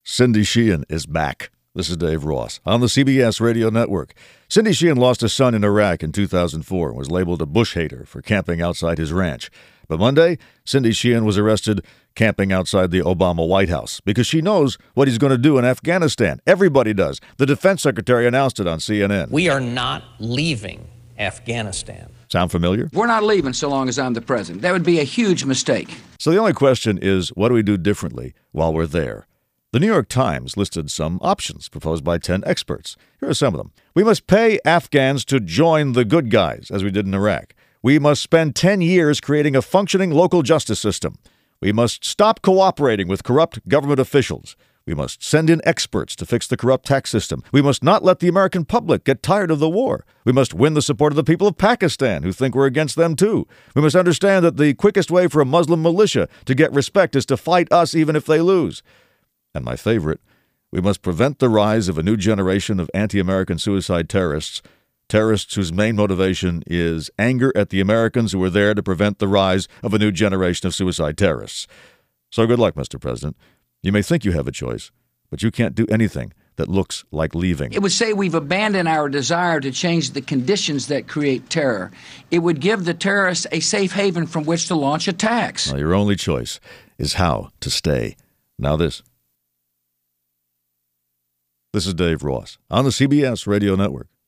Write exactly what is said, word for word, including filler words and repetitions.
Cindy Sheehan is back. This is Dave Ross on the C B S Radio Network. Cindy Sheehan lost a son in Iraq in two thousand four and was labeled a bush hater for camping outside his ranch. But Monday, Cindy Sheehan was arrested camping outside the Obama White House because she knows what he's going to do in Afghanistan. Everybody does. The defense secretary announced it on C N N. We are not leaving Afghanistan. Sound familiar? We're not leaving so long as I'm the president. That would be a huge mistake. So the only question is, what do we do differently while we're there? The New York Times listed some options proposed by ten experts. Here are some of them. We must pay Afghans to join the good guys, as we did in Iraq. We must spend ten years creating a functioning local justice system. We must stop cooperating with corrupt government officials. We must send in experts to fix the corrupt tax system. We must not let the American public get tired of the war. We must win the support of the people of Pakistan, who think we're against them too. We must understand that the quickest way for a Muslim militia to get respect is to fight us even if they lose. And my favorite, we must prevent the rise of a new generation of anti-American suicide terrorists, terrorists whose main motivation is anger at the Americans who are there to prevent the rise of a new generation of suicide terrorists. So good luck, Mister President. You may think you have a choice, but you can't do anything that looks like leaving. It would say we've abandoned our desire to change the conditions that create terror. It would give the terrorists a safe haven from which to launch attacks. Well, your only choice is how to stay. Now this. This is Dave Ross on the C B S Radio Network.